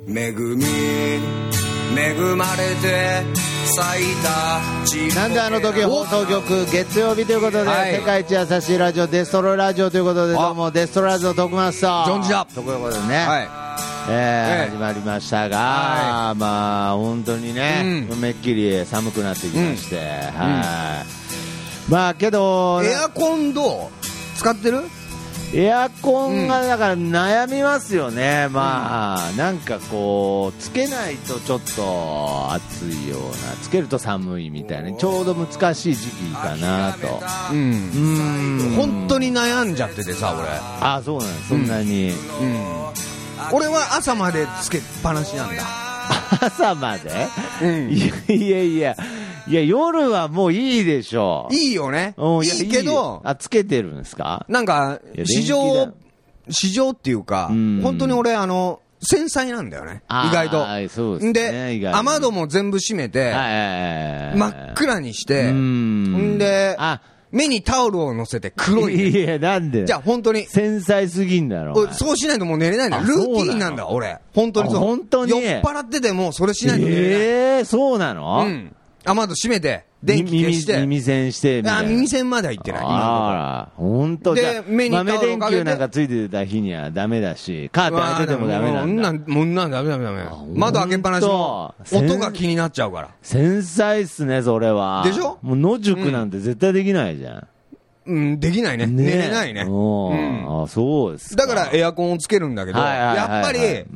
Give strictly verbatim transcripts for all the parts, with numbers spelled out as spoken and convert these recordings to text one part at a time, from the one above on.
恵み恵まれて咲いたちぼけなんであの時放送局月曜日ということで、 はい、 世界一優しいラジオデストロイラジオということで、どうもデストロイラジオ徳松さん存じだということでね、 はいえーええ始まりましたが、 はい、 まあ本当にね、うん、めっきり寒くなってきまして、うん、はい、うん、まあけどエアコンどう使ってる？ エアコンがだから悩みますよね、うん、まあなんかこうつけないとちょっと暑いような、つけると寒いみたいな、ちょうど難しい時期かなと。 うん、うん本当に悩んじゃっててさ俺。 あ、そうなんです、そんなに、うんうん、 俺は朝までつけっぱなしなんだ。 朝まで、うん、いやいやいやいや、夜はもういいでしょう。 いいよね。 いいいけど、 あ、つけてるんですか？ なんか、市場、市場っていうか、うん、本当に俺、あの、繊細なんだよね。意外と。 そうですね。 で、雨戸も全部閉めて、真っ暗にして、んで、あ目にタオルを乗せて黒い、ね。 いや、なんで？ じゃあ本当に。 繊細すぎんだろ。 そうしないともう寝れないんだよ。ルーティーンなんだ、俺。本当にそう。 本当に。 酔っ払っててもそれしないと寝れない。 えー、そうなの？ うん。雨戸閉めて、電気消して。 耳栓してみたいな。 あ、耳栓までは行ってない。 ああ、ほんと。で、目にタオルをかけて。豆電球なんかついてた日にはダメだし、カーテン開けてもダメなんだ。 もうなんダメダメダメ。窓開けっぱなしも音が気になっちゃうから。 繊細っすね、それは。 でしょ？ もう野宿なんて絶対できないじゃん。 うん、できないね。寝れないね。 うん。あ、そうですか。だからエアコンをつけるんだけど、やっぱり、うん。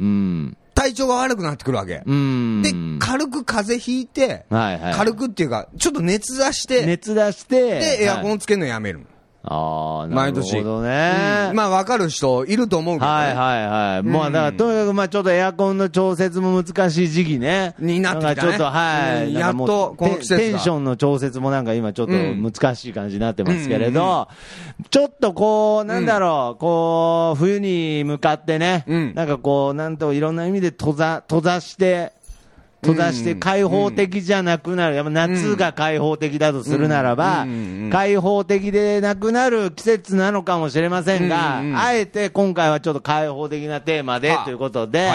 体調が悪くなってくるわけ。 うんで、軽く風邪ひいて、 はいはい、 軽くっていうか、ちょっと熱出して、 熱出して、 で、エアコンつけるのやめる。はい、 ああ、なるほどね。 うん、まあ、わかる人いると思うけど、ね。 はいはいはい。うん、もう、だから、とにかく、まあ、ちょっとエアコンの調節も難しい時期ね。 になってきたね。 ちょっと、はい。 うん、やっと、この季節テンションの調節もなんか今ちょっと難しい感じになってますけれど、うん、ちょっとこう、なんだろう、うん、こう、冬に向かってね、うん、なんかこう、なんといろんな意味で閉ざ、閉ざして、閉ざして開放的じゃなくなる、やっぱ夏が開放的だとするならば、開放的でなくなる季節なのかもしれませんが、あえて今回はちょっと開放的なテーマでということで、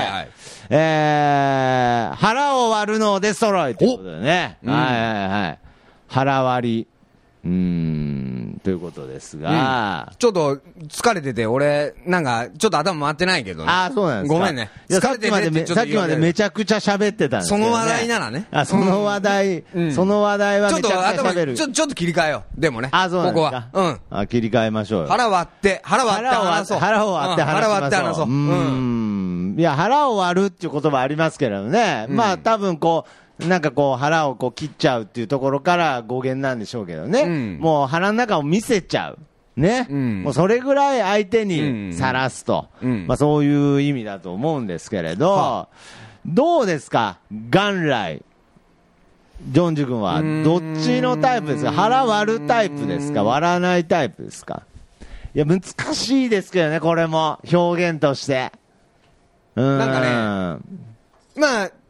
えー、腹を割るのデストロイということでね、はいはいはい、腹割り。うーんということですが、 うん、ちょっと疲れてて、俺、なんか、ちょっと頭回ってないけどね。 ああ、そうなんですか。 ごめんね。 いや、さっきまで、さっきまでめちゃくちゃ喋ってたんですけど、ね、 その話題ならね。 あ、その話題、うん、その話題はめちゃくちゃ喋る。 ちょっと、ちょっと切り替えよう。でもね。 あ、そうなんですか。 ここは。うん。 あ、切り替えましょうよ。 腹割って、腹割って話そう。 腹を割って話そう。 腹割って話そう。うん。いや、腹を割るっていう言葉ありますけどね。うん、まあ、多分こう、なんかこう腹をこう切っちゃうっていうところから語源なんでしょうけどね、うん、もう腹の中を見せちゃう、ね、うん、もうそれぐらい相手にさらすと、うん、まあ、そういう意味だと思うんですけれど、はあ、どうですか、元来、ジョンジュ君はどっちのタイプですか、腹割るタイプですか、割らないタイプですか。いや、難しいですけどね、これも表現として。うーん、 なんかね、まあ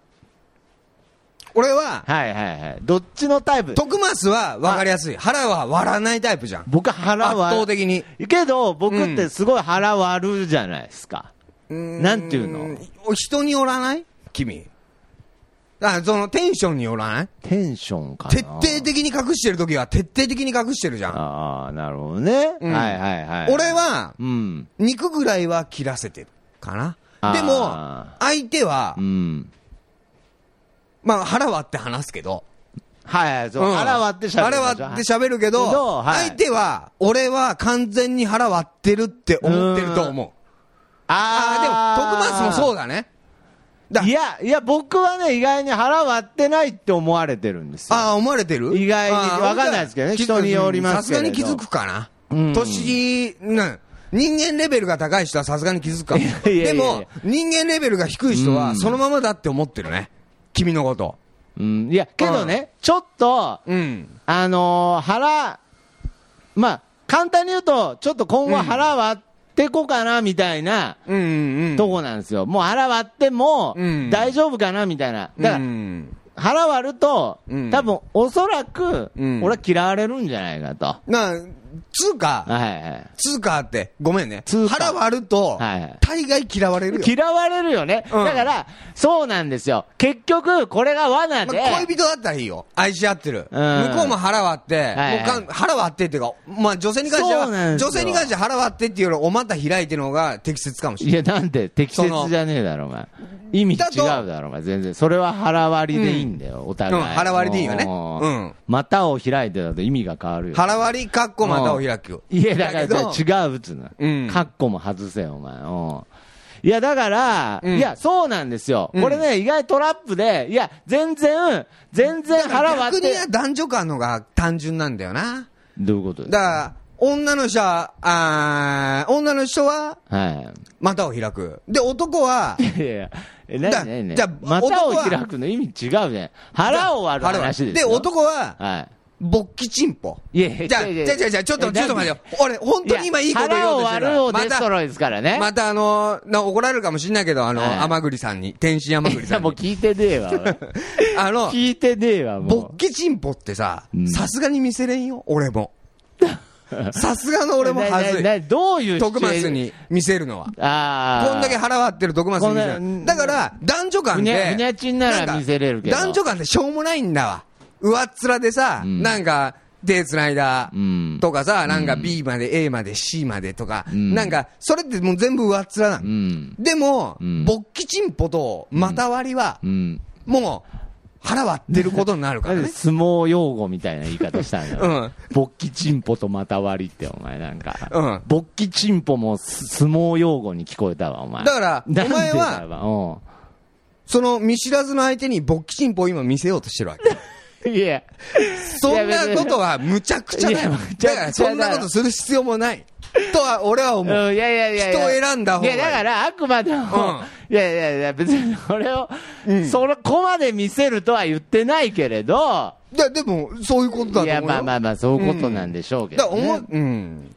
俺は、 はいはいはい。どっちのタイプ？ 徳増は分かりやすい。腹は割らないタイプじゃん。 僕は腹割る。 圧倒的に。 けど、僕ってすごい腹割るじゃないですか。うん、なんていうの？ 人によらない君。あ、そのテンションによらない？ テンションかな。 徹底的に隠してるときは徹底的に隠してるじゃん。 ああ、なるほどね。うん、はいはいはい。 俺は、うん、肉ぐらいは切らせてるかな。でも、相手は、うん、まあ、腹割って話すけど。 はいはい、そう、うん、腹割って喋る。 腹割って喋るけど、はい、相手は、俺は完全に腹割ってるって思ってると思う。ああ、でも、徳松もそうだね。 だいや、いや、僕はね、意外に腹割ってないって思われてるんですよ。 ああ、思われてる？ 意外に。わかんないですけどね、人によりますけど。 さすがに気づくかな。うん、年、な、人間レベルが高い人はさすがに気づくかも。いやいやいやでも、人間レベルが低い人は、そのままだって思ってるね。君のこと。 うん、いや、けどね、うん、ちょっと、うん、あのー、腹、まあ、簡単に言うと、ちょっと今後腹割ってこうかな、みたいな、うん、とこなんですよ。もう腹割っても、大丈夫かな、みたいな。だから、うん、腹割ると、うん、多分、おそらく、うん、俺は嫌われるんじゃないかと。 まあ、 通貨、 はいはい、 通貨って、ごめんね。 通貨腹割ると、はいはい、大概嫌われるよ。 嫌われるよね。うん、だから、そうなんですよ。結局、これが罠で。 まあ、恋人だったらいいよ。愛し合ってる。うん、向こうも腹割って、はいはい、もうか腹割ってっていうか、まあ女性に関しては、女性に関しては腹割ってっていうよりお股開いてるのが適切かもしれない。いや、なんで適切じゃねえだろ、お前。意味違うだろ、お前。全然。それは腹割りでいいんだよ、うん、お互い。うん、 腹割りでいいよね。うん。 股を開いてだと意味が変わるよ。 腹割り、かっこ股を開く。 いや、だから違ううつな。うん。かっこも外せよ、お前。うん。いや、だから、うん、いや、そうなんですよ。うん、これね、意外トラップで、いや、全然、全然腹割って。 逆には男女間のが単純なんだよな。 どういうことですか？だから、女の人は、あ女の人は、 はい。 股を開く。で、男は、 いやいや、え、なになになにじゃあ、股を開くの意味違うね。腹を割る話ですよ。 で、男は、 はい。 勃起チンポ。 いやいや、 じゃあ、じゃあ、じゃあ、じゃあ、ちょっと、ちょっと待ってよ。俺、本当に今いいこと言おうとしてる。 腹を割るをデストロイですからね。 また、あの、な怒られるかもしんないけど、あの、甘栗さんに、天津甘栗さんに。 もう聞いてねえわ。あの、聞いてねえわ、もう。 勃起チンポってさ、さすがに見せれんよ、俺も。さすがの俺もはずい。 どういう徳松に見せるのは。ああ。こんだけ腹割ってる徳松に見せる。だから、男女間で。 ふにゃちんなら見せれるけど。 男女間でしょうもないんだわ。上っ面でさ、うん、なんか、手繋いだとかさ、うん、なんか B まで A まで C までとか、うん、なんか、それってもう全部上っ面なの。うん、でも、うん、勃起チンポと股割りは、うん、もう、腹割ってることになるからね。 相撲用語みたいな言い方したんだよ。うん。勃起チンポと股割りってお前なんか。うん。勃起チンポも相撲用語に聞こえたわお前。 だから、お前は、うん。その見知らずの相手に勃起チンポを今見せようとしてるわけ。 いや。 そんなことはむちゃくちゃだよ。だからそんなことする必要もない。とは俺は思う。うん、いやいやいやいや人を選んだ方がいい。 いやだからあくまでも、うん、いやいやいや別に俺を、うん、そこまで見せるとは言ってないけれど。 いやでもそういうことだと思うよ。いやまあまあまあそういうことなんでしょうけど、ね。 うん、だから思う。うん。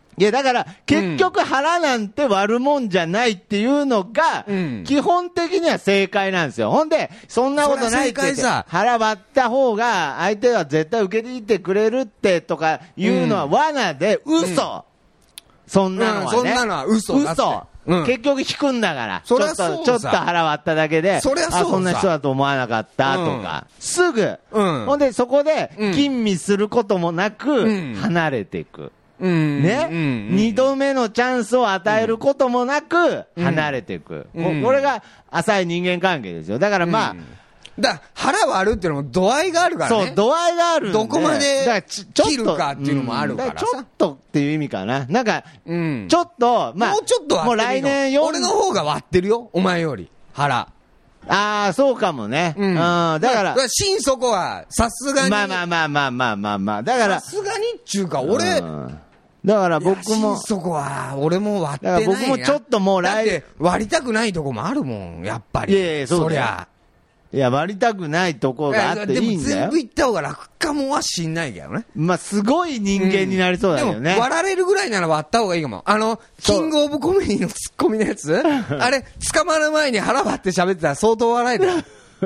いやだから結局腹なんて割るもんじゃないっていうのが、うん、基本的には正解なんですよ。ほんでそんなことないって言って腹割った方が相手は絶対受け入れてくれるってとかいうのは罠で嘘。うんそんなのはね、うん、 そんなのは嘘だって。 嘘。うん、結局引くんだから。ちょっと、ちょっと腹割っただけで、 そりゃそうさ。 あ、そんな人だと思わなかったとか。うん、すぐ、うん。ほんで、そこで、吟味することもなく、うん、離れていく。うん、ね、うん、二度目のチャンスを与えることもなく、離れていく。うん、これが浅い人間関係ですよ。だからまあ、うんだ腹割るっていうのも度合いがあるからね。 そう、度合いがあるんで。 どこまで切るかっていうのもあるからさ。 ちょっとっていう意味かな。なんか、うん、ちょっと、まあ、 もうちょっと割ってる。もう来年よん俺の方が割ってるよ。お前より。腹。 ああ、そうかもね。うん。だから。 心底は、さすがに。 まあまあまあまあまあまあまあ。だから。 さすがにっちゅうか、俺。うんだから僕も。 心底は、俺も割ってないな。 だから僕もちょっともう来年。 だって割りたくないとこもあるもん、やっぱり。 いやいや、そうそりゃ。 いや、割りたくないところがあっていいんだよ。 でも全部言った方が楽かもはしんないけどね。 まあ、すごい人間になりそうだよね、うん。でも割られるぐらいなら割った方がいいかも。あの、キングオブコメディのツッコミのやつあれ、捕まる前に腹割って喋ってたら相当笑えたよ。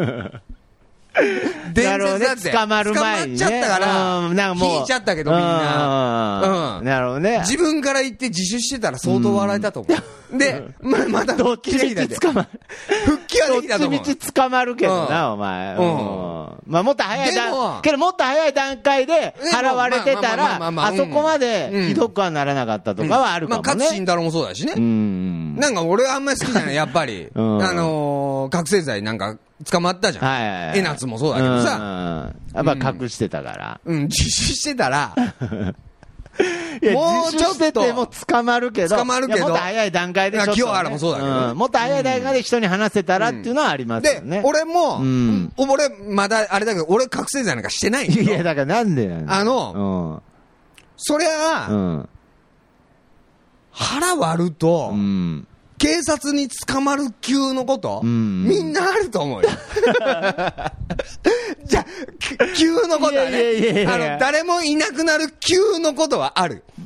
なるほどね、捕まる前に、ね。 捕まっちゃったから、うん、なんかもう引いちゃったけどみんな。 うん。なるほどね。 自分から言って自首してたら相当笑えたと思う。で、ま、またどっちみち捕まる。 復帰はできたと思う。 どっちみち捕まるけどな、お前。うん。まあもっと早い段、けどもっと早い段階で払われてたら、あそこまでひどくはならなかったとかはあるかもね。まあ、 勝新太郎もそうだしね。うん。なんか俺はあんまり好きじゃない、やっぱり。あの、覚醒剤なんか、捕まったじゃん。はいはいはい。江夏もそうだけどさ。 やっぱ隠してたから。 うん、自首してたら。 いや、もうちょっと。でも捕まるけど。 捕まるけど。 もっと早い段階でちょっと、ね。 清原もそうだけど。 もっと早い段階で人に話せたらっていうのはありますよね。 で、俺も、俺、まだあれだけど、俺覚醒剤なんかしてないんだよ。 いや、だからなんでなんあの、そりゃ、腹割ると、警察に捕まる級のこと、うん、みんなあると思うよ。じゃあ、級のことはね、あの、誰もいなくなる級のことはある。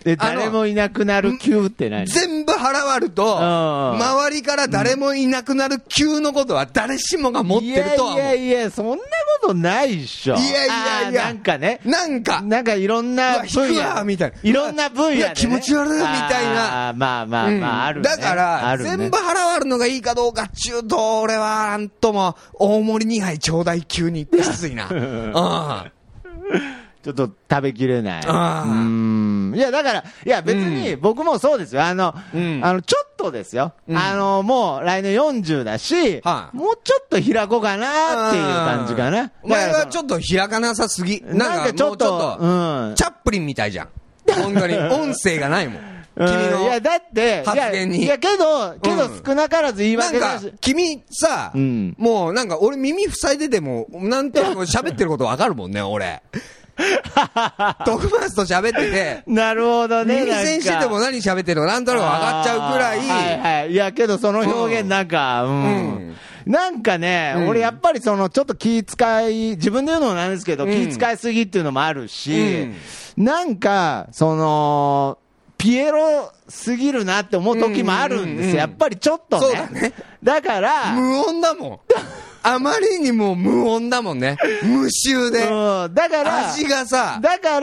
え、誰もいなくなる級って何？ 全部払わると、周りから誰もいなくなる級のことは誰しもが持ってるとは思う。 いやいやいや、そんなことないっしょ。 いやいやいや、 なんかね、 なんか、 なんかいろんな分野、 みたいな。 いろんな分野で、ね。いや、 気持ち悪いみたいな。 あまあまあまあ、あるね。 だから、ね、全部払わるのがいいかどうかっちゅうと、俺は、なんとも、大盛りにはいちょうだい級にきついな。うんちょっと食べきれない。うん。いや、だから、いや、別に僕もそうですよ。あの、うん、あの、ちょっとですよ。うん、あの、もう来年よんじゅうだし、はあ、もうちょっと開こうかなっていう感じかな。 お前はちょっと開かなさすぎ。なんかちょっと、うん、チャップリンみたいじゃん。本当に。音声がないもん。君のいや、だって、 発言に。 いや、けど、けど少なからず言い訳だし。 なんか、君さ、うん、もうなんか俺耳塞いでても、なんとなく喋ってることわかるもんね、俺。徳松と喋ってて、 なるほどね。 耳栓してても何喋ってるのかなんとなく分かっちゃうくらい。 はいはい。いや、けどその表現なんか、うん。うんなんかね、うん、俺やっぱりそのちょっと気遣い、自分で言うのもなんですけど、うん、気遣いすぎっていうのもあるし、うん、なんか、その、ピエロすぎるなって思う時もあるんですよ。やっぱりちょっとね。 そうだね。 だから、 無音だもん。あまりにも無音だもんね。無臭で。 うん、だから、 味がさ。 だから、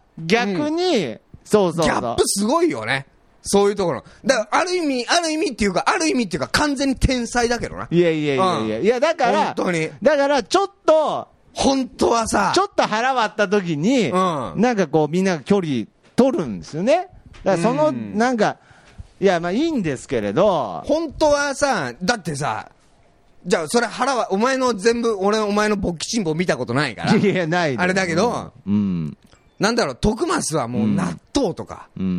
逆に、うん、そうそうそう。 ギャップすごいよね。そういうところ。だから、ある意味、ある意味っていうか、ある意味っていうか、完全に天才だけどな。 いやいやいやいや。うん、いや、だから、 本当に。 だから、ちょっと、 本当はさ、 ちょっと腹割った時に、うん、なんかこう、みんなが距離取るんですよね。だから、その、うん、なんか、いや、まあいいんですけれど。 本当はさ、だってさ、じゃあ、それ腹は、お前の全部、俺、お前の勃起チンポ見たことないから。 いや、ない。 あれだけど、うん。なんだろう、徳松はもう納豆とか、うん、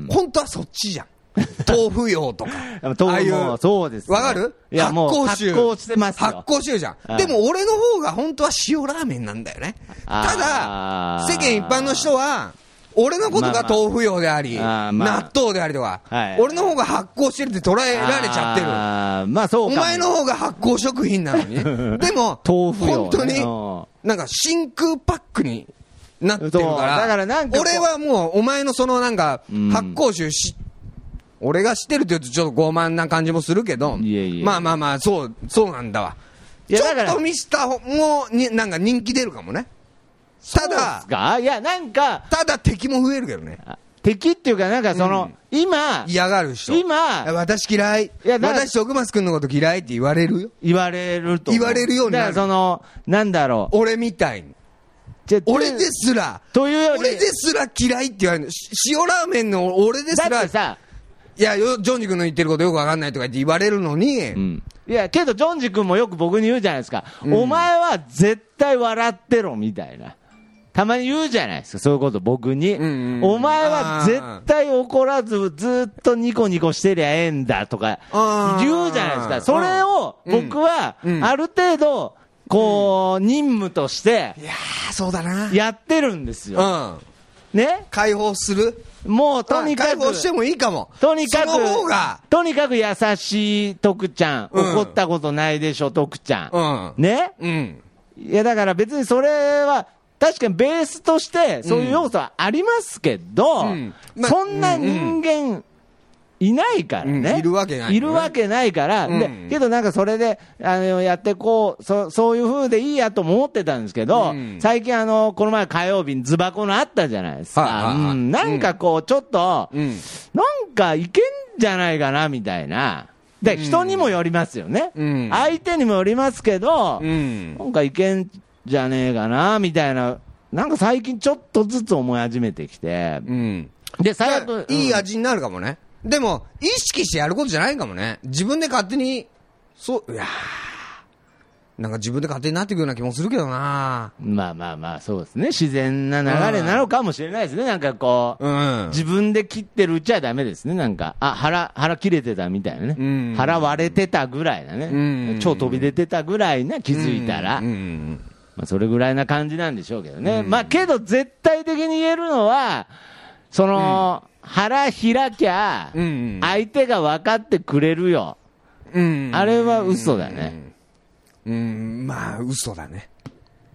本当はそっちじゃん。豆腐用とか。 豆腐もそうです、ね。 わかる？ いや、もう発酵してますよ。 発酵してるじゃん。でも俺の方が本当は塩ラーメンなんだよね。ただ、世間一般の人は、俺のことが豆腐用であり、まあまあ、納豆でありとか、はい、俺の方が発酵してるって捉えられちゃってる。 あまあそうか。 お前の方が発酵食品なのに。でも、 豆腐用、ね、 本当に、なんか真空パックになってるから、 だからなんか俺はもうお前のそのなんか、発酵臭し、うん、俺が知ってるって言うとちょっと傲慢な感じもするけど、いやいやまあまあまあ、そう、そうなんだわ。ちょっとミスターもに、なんか人気出るかもね。ただ、 いや、なんか、 ただ敵も増えるけどね。 敵っていうか、なんかその、うん、今、 嫌がる人。 今、 私嫌い。いや私、徳松くんのこと嫌いって言われるよ。 言われると。 言われるようになる。 だからその、なんだろう。俺みたいに。俺ですら、 というより、 俺ですら嫌いって言われるの。塩ラーメンの俺ですら、 だってさ、 いや、ジョンジ君の言ってることよくわかんないとか言って言われるのに、うん、 いや、けどジョンジ君もよく僕に言うじゃないですか。うん、お前は絶対笑ってろ、みたいな。たまに言うじゃないですか、そういうこと僕に。うんうん、お前は絶対怒らずずっとニコニコしてりゃええんだとか言うじゃないですか。それを僕はある程度、こう、任務として、 いやー、そうだな。 やってるんですよ。うん、ね解放するもうとにかく。 解放してもいいかも。 とにかく、 その方がとにかく優しい徳ちゃん。うん、怒ったことないでしょ、徳ちゃん。うん、ね、うん、いや、だから別にそれは、確かにベースとしてそういう要素はありますけど、うんま、そんな人間いないからね、うん、 いるわけない、ね、 いるわけないから、うん、でけどなんかそれであのやってこう そ, そういう風でいいやと思ってたんですけど、うん、最近あのこの前火曜日にズバコのあったじゃないですか、はあはあうん、なんかこうちょっと、うん、なんかいけんじゃないかなみたいな。で人にもよりますよね、うん、相手にもよりますけど、うん、なんかいけんじゃねえかなみたいな、なんか最近ちょっとずつ思い始めてきて、うん、で最悪、 いい味になるかもね、うん、でも意識してやることじゃないかもね、自分で勝手に、そう、いやー、なんか自分で勝手になっていくような気もするけどな。 まあまあまあ、そうですね、自然な流れなのかもしれないですね、うん、なんかこう、うん、自分で切ってるうちはだめですね、なんか、あ腹、腹切れてたみたいなね、うん、腹割れてたぐらいなね、うん、腸飛び出てたぐらいな、気づいたら。うんうんまあ、それぐらいな感じなんでしょうけどね、うん、まあけど絶対的に言えるのはその、うん、腹開きゃ相手が分かってくれるよ、うん、あれは嘘だね、 うん、うん、まあ嘘だね、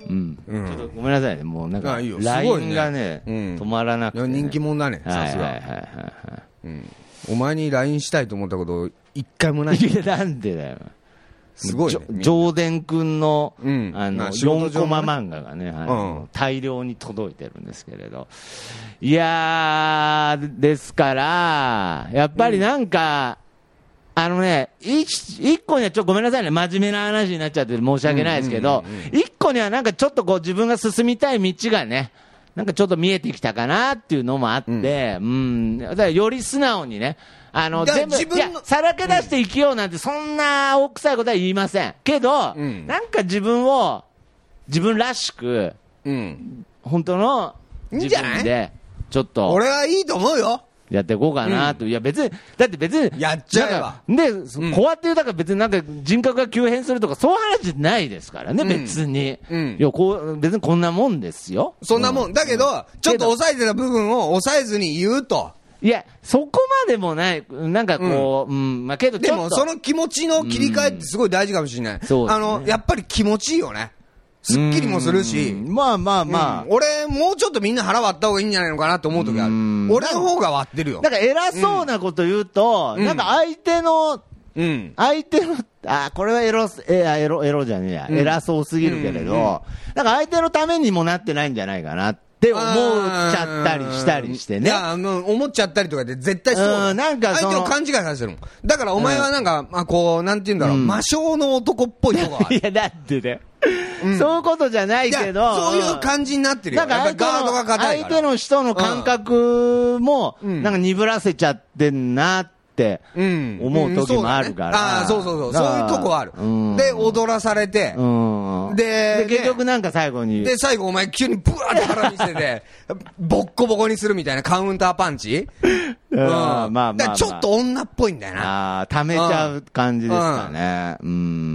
うんうん、ちょっとごめんなさいね、もうなんか ライン がね、うん、止まらなくて、ね、 人気者だね、さすが。お前に ライン したいと思ったこと一回もない。 いや、なんでだよ。 すごい、ね、 上田くんの、うん、あの、よんコマ漫画がね、あの、うん、大量に届いてるんですけれど。いやー、ですから、やっぱりなんか、うん、あのね、一個にはちょっとごめんなさいね、真面目な話になっちゃって申し訳ないですけど、一個にはなんかちょっとこう自分が進みたい道がね、なんかちょっと見えてきたかなっていうのもあって、うん、うん、だからより素直にね、あの全部いやさらけ出して生きようなんて、そんな大臭いことは言いませんけど、うん、なんか自分を自分らしく、うん、本当の自分でちょっと俺はいいと思うよ、 やっていこうかなと、うん、いや別にだって別にやっちゃえばで、うん、こうやって言うだから別になんか人格が急変するとかそういう話じゃないですからね、うん、別に、うん、いやこう別にこんなもんですよ、 そんなもん、うん、だけどちょっと抑えてた部分を抑えずに言うと。 いや、そこまでもない、なんかこう、うん、うん、まあけどちょっと、 でもその気持ちの切り替えってすごい大事かもしれない。うん、あの、やっぱり気持ちいいよね。すっきりもするし。 まあまあまあ、 うん。俺、もうちょっとみんな腹割った方がいいんじゃないのかなと思う時ある。俺の方が割ってるよ。 なんか偉そうなこと言うと、うん、なんか相手の、うん、相手の、あ、これはエロ、え、エロ、エロじゃねえや、うん、偉そうすぎるけれど、うんうん、なんか相手のためにもなってないんじゃないかなって。って思っちゃったりしたりしてね。 いや、もう思っちゃったりとかで絶対そうだ。 うん、なんか相手を勘違いさせてるもん。だからお前はなんか、うん、まあこう、なんて言うんだろう、うん、魔性の男っぽいとこがある。 いや、だってね。うん、そういうことじゃないけど。 そういう感じになってるよ。 なんかやっぱガードが硬いから。相手の人の感覚も、なんか鈍らせちゃってんなって。って思う時もあるから、うんうん、そうだね、 ああそうそうそう、そういうとこある、うん、で踊らされて、うん、で, で結局なんか最後にで最後お前急にブワーって腹見せてボッコボコにするみたいなカウンターパンチ、うん、まあまあ、まあ、ちょっと女っぽいんだよな、 あ溜めちゃう感じですかね、うん、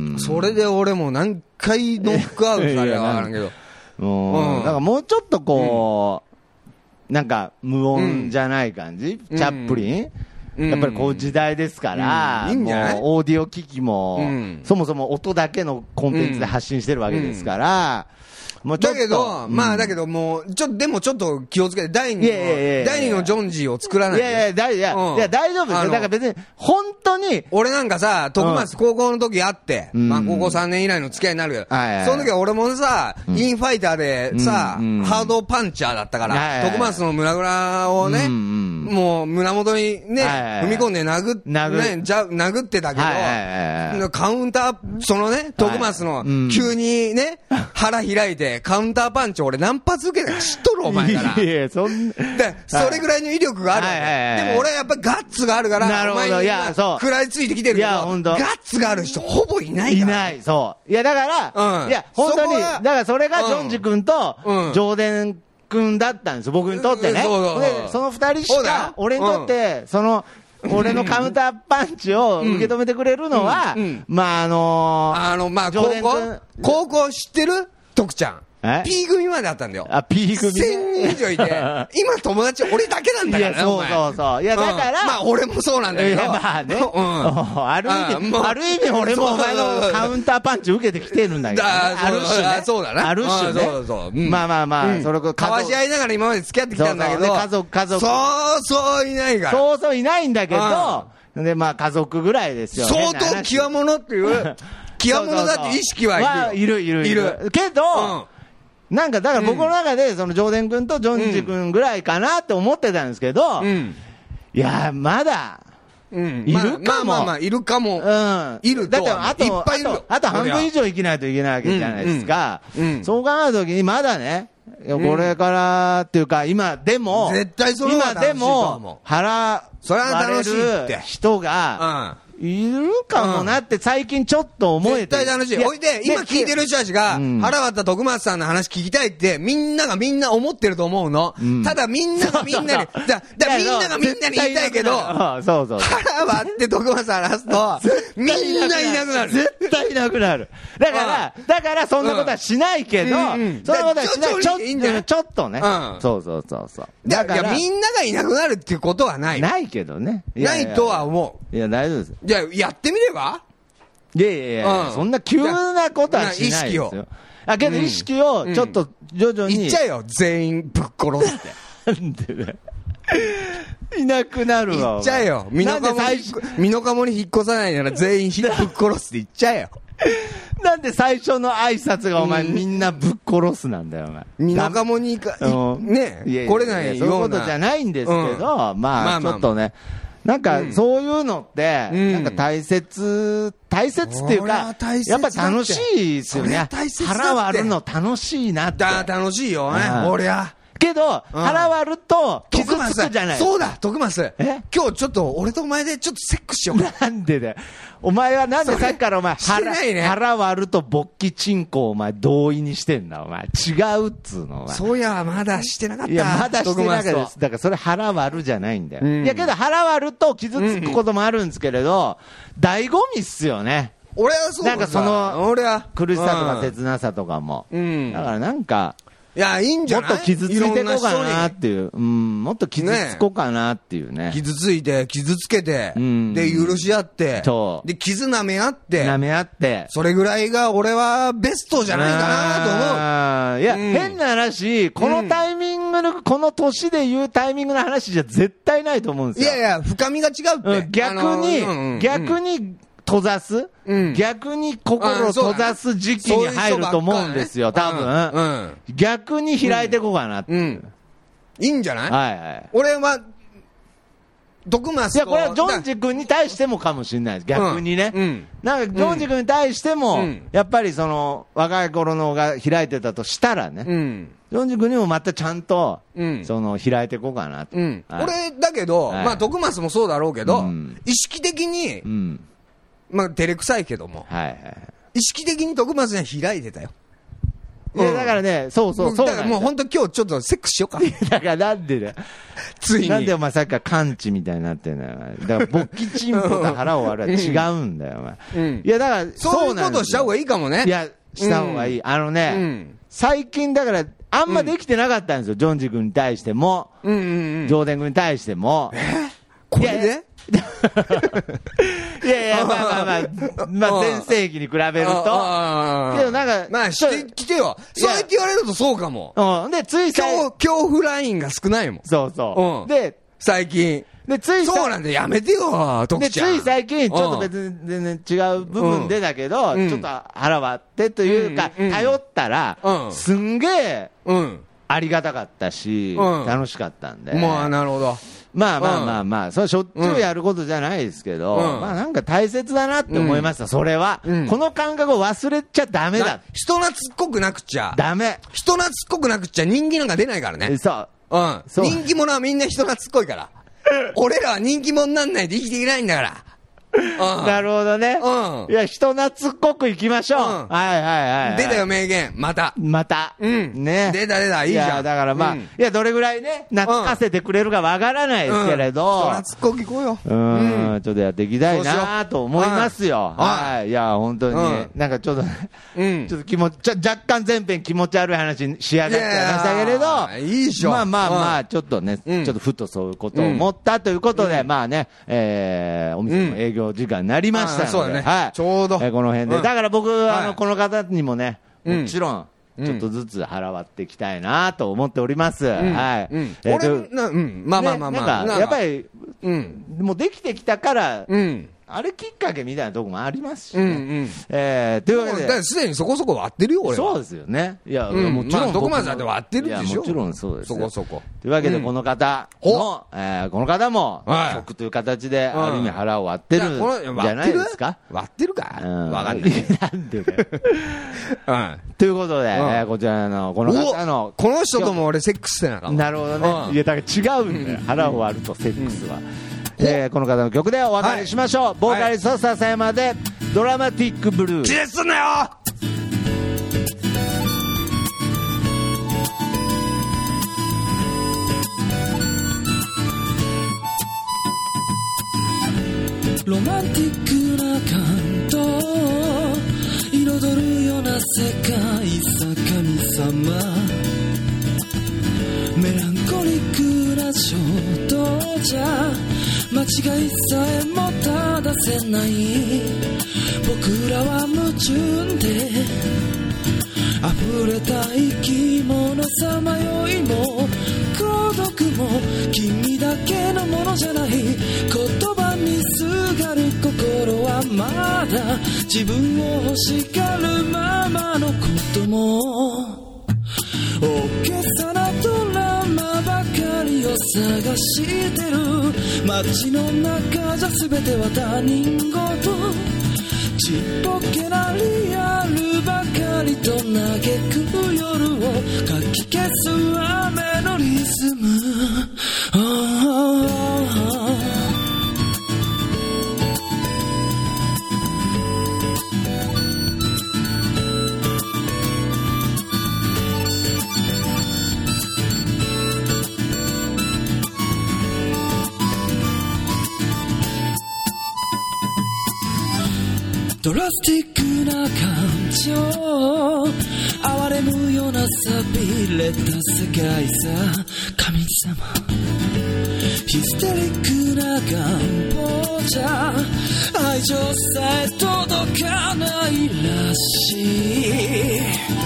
うん、それで俺も何回ノックアウトされるか分からんけどもう、うん、だからもうちょっとこう、うん、なんか無音じゃない感じ、うん、チャップリン、うん、やっぱりこう時代ですから、うん、いいんじゃない？もうオーディオ機器も、うん、そもそも音だけのコンテンツで発信してるわけですから、うん、もうちょっとだけど、 うん、まあだけどもう、ちょっと、でもちょっと気をつけて、第二の、第二のジョンジーを作らないで。 いやいや、だいや、うん、いや大丈夫ですよ。だから別に、本当に。 俺なんかさ、徳松高校の時会って、うん、まあ高校さんねん以来の付き合いになるけど、うん、その時は俺もさ、うん、インファイターでさ、うん、ハードパンチャーだったから、徳松の胸ぐらをね、うんもう胸元にね、踏み込んで殴っ、ね、じゃ殴ってたけど、カウンター、そのね、徳松の急にね、腹開いて、カウンターパンチ俺何発受けたか知っとるお前から。 いや、そんな。 で、それぐらいの威力があるわけ。でも俺はやっぱガッツがあるから、 なるほど、いや、そう。 食らいついてきてるけど、ガッツがある人ほぼいないから。 いない、そう。いや、だから、いや、本当に、だからそれがジョンジ君と、上田君だったんですよ、僕にとってね。そうそうそうで、その二人しか、俺にとって、その、俺のカウンターパンチを受け止めてくれるのは、まあ、あのあの、まあ、高校、高校知ってる？徳ちゃん。P 組まであったんだよ。 あ、P 組。 せんにん以上いて、今友達俺だけなんだからね。 いや、そうそうそう。いや、だから。 まあ、俺もそうなんだけど。 まあね。ある意味、ある意味俺もお前のカウンターパンチ受けてきてるんだけど。ある種ね。 そうだな。 ある種ね。 そうそう。 まあまあまあ、それこそ。 交わし合いながら今まで付き合ってきたんだけど。 家族、家族。 そうそういないから。 そうそういないんだけど、で、まあ家族ぐらいですよ。 相当極物っていう、極物だって意識はいる。いる、いる、いる。けど、なんかだから僕の中でその上田君とジョンジ君ぐらいかなって思ってたんですけど、うん、いやまだいるかも、 まあまあまあいるかも、うん、いるとだってあといっぱいいるよ、 あと半分以上生きないといけないわけじゃないですか、うんうんうん、そう考えたときにまだね、これからっていうか今でも絶対それは楽しいと思う、 今でも腹割れる人が、いるかもなって最近ちょっと思えて、 絶対楽しい。おいで、今聞いてる人たちが、腹割った徳松さんの話聞きたいって、みんながみんな思ってると思うの。うん、ただみんながみんなに、だ、だみんながみんなに言いたいけど、 そうそう腹割って徳松さん話すと、みんないなくなる。 絶対いなくなる。だから、だからそんなことはしないけど、うんうん、そんなことはしない。ちょっと、ちょっとね、うん。そうそうそうそう。 だから、いや、みんながいなくなるっていうことはない。 ないけどね。 ないとは思う。いや、大丈夫です。 じゃあ、やってみれば？ いやいやいや、うん、そんな急なことはしないですよ。 あけど意識をちょっと徐々に、 うん、いっちゃえよ全員ぶっ殺すってなんでねいなくなるわ。 いっちゃえよ。身の鴨に身の鴨に引っ越さないなら全員ぶっ殺すって言っちゃえよ。 なんで最初の挨拶がお前、うん、みんなぶっ殺すなんだよお前。 身の鴨にかね来れないようなそういうことじゃないんですけど、うん、まあ、まあ、ちょっとね。なんかそういうのって、うん、なんか大切、大切っていうか、やっぱ楽しいですよね。腹割るの楽しいなって。 だ楽しいよね、俺は。 けど、腹割ると傷つくじゃない。 そうだ、徳松。今日ちょっと俺とお前でちょっとセックスしようか。 なんでだよ。お前はなんでさっきからお前腹、ね、腹割ると勃起チンコをお前同意にしてんだお前。違うっつうのお前。 そういやまだしてなかった。 いやまだしてなかったです。だからそれ腹割るじゃないんだよ。うん、いやけど腹割ると傷つくこともあるんですけれど、うん、醍醐味っすよね。 俺はそうだ。 なんかその俺は苦しさとか切なさとかも。うん、だからなんか。 いや、いいんじゃない？ もっと傷ついていこうかなっていう。うん、もっと傷つこうかなっていうね。 傷ついて、傷つけて、うん、で、許し合って、で、傷舐め合って、 舐め合って、 それぐらいが俺はベストじゃないかなと思う。 あいや、うん、変な話、このタイミングの、うん、この年で言うタイミングの話じゃ絶対ないと思うんですよ。 いやいや、深みが違うって。 うん、逆に、あのーうん、逆に、閉ざす、うん、逆に心を閉ざす時期に入ると思うんですよ、多分、うんうん、逆に開いていこうかなって、うんうん、 いいんじゃない？ はいはい。 俺は徳松と、 いやこれはジョンジ君に対してもかもしれないです、逆にね、うんうん、なんかジョンジ君に対しても、うん、やっぱりその若い頃のが開いてたとしたらね、うん、ジョンジ君にもまたちゃんと、うん、その開いていこうかなって、うんはい、俺だけど、はい、まあ徳松もそうだろうけど、うん、意識的に、うんまあ、照れくさいけども、はいはい、意識的に徳松には開いてたよ。 いや、だからね、そうそうそう。 だからもう本当今日ちょっとセックスしようか。 だからなんでだよ。 ついに。 なんでお前さっきから完治みたいになってんだよ。だから勃起チンポと腹を割るは違うんだよ、お前。うん、いや、だからそういうことした方がいいかもね。 いや、した方がいい。うん、あのね、うん、最近だから、あんまできてなかったんですよ、うん、ジョンジ君に対しても、うんうんうん、ジョーデン君に対しても。 えこれでいやいや、まあまあまあ、まあ全盛期に比べると。けどなんか、 まあしてきてよ。そうやって言われるとそうかも。 うん。で、つい最近、恐怖ラインが少ないもん。 そうそう。 うん。で、最近。 で、ついそうなんでやめてよ、徳ちゃん。 で、つい最近、ちょっと別に全然違う部分でだけど、うん、ちょっと腹割ってというか、うん、頼ったら、うん、すんげえ、うん、ありがたかったし、うん、楽しかったんで。 まあ、なるほど。 まあまあまあまあ、それはしょっちゅうやることじゃないですけど、うん、まあなんか大切だなって思いました、うん、それは、うん。この感覚を忘れちゃダメだ。 人懐っこくなくちゃ。 ダメ。 人懐っこくなくちゃ人気なんか出ないからね。 そう。 うん。そう人気者はみんな人懐っこいから。俺らは人気者になんないと生きていけないんだから。 なるほどね。うん。いや、人懐っこくいきましょう。うん、はいはいはい。 出たよ、名言。また。 また。 うん。ね。出た出た、いいじゃん。いや、 だからまあ、うん、いや、どれぐらいね、懐かせてくれるかわからないですけれど。 うん、人懐っこくいこうよ。 うん。ちょっとやっていきたいなと思いますよ。はい。いや、本当に、なんかちょっと、うん。ちょっと気持ち、若干前編気持ち悪い話に仕上がっちゃいましたけれど。 いいでしょ。 まあまあまあ、ちょっとね、ちょっとふとそういうことを思ったということで、まあね、えー、お店の営業時間になりましたので、 そうだね、はい、ちょうど、 えー、この辺で、うん、だから僕、はい、あのこの方にもね、もちろん、ちょっとずつ払わっていきたいなと思っております。うん、はい。うん、 えー、俺な、うん、まあまあまあまあ、 ね、やっぱり、うん、もうできてきたから、うん。あれきっかけみたいなとこもありますしね。うんうん、えー、というわけで。 すでにそこそこ割ってるよ、俺は。 そうですよね。いや、 うん、 もちろん。 まあ、どこまでだって割ってるでしょ。 もちろんそうです。 そこそこ。 というわけで、この方の、うん、えー、この方も、曲という形で、ある意味腹を割ってるんじゃないですか。 割ってるか、うん、わかんない。 なんでだよ。うん。ということで、うん、えー、こちらの、この方の。 この人とも俺セックスしてなかった。 なるほどね。うん、いや、だから違うんだよ。腹を割るとセックスは。えー、この方の曲でお別れしましょう、はい、ボーカリスト笹山でドラマティックブルー。 気絶すんなよ。 ロマンティックな感動彩るような世界さ神様、メランコリックな衝動じゃ間違いさえも正せない、僕らは矛盾で溢れた生き物さまよいも孤独も君だけのものじゃない。言葉にすがる心はまだ自分を欲しがるままのことも、大げさなドラマばかりを探してる。街の中じゃ全ては他人事、ちっぽけなリアルばかりと嘆く夜をかき消す雨のリズム、oh, oh, oh. ドラスティックな感情、哀れむような寂れた世界さ、神様。ヒステリックな願望じゃ愛情さえ届かないらしい。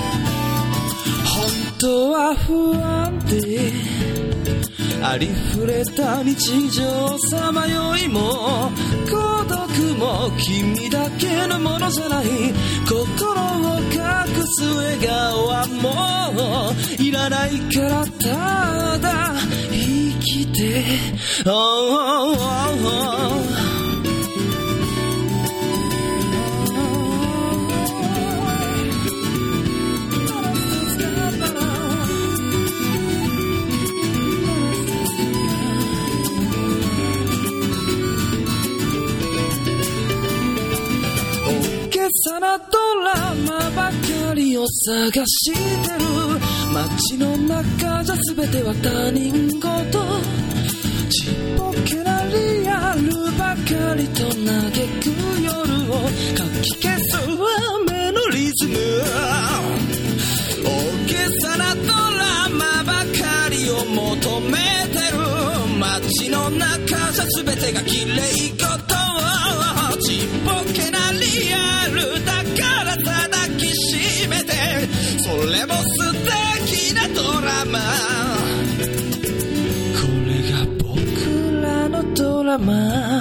本当は不安でありふれた日常さまよいも孤独も君だけのものじゃない。心を隠す笑顔はもういらないからただ生きて、oh, oh, oh, oh.さなドラマばかりを探してる。街の中じゃ全ては他人事、ちっぽけなリアルばかりと嘆く夜をかき消す雨のリズム、大げさなドラマばかりを求めてる。街の中じゃ全てが綺麗事、ちっぽけなリアルだから抱きしめて、それも素敵なドラマ、これが僕らのドラマ。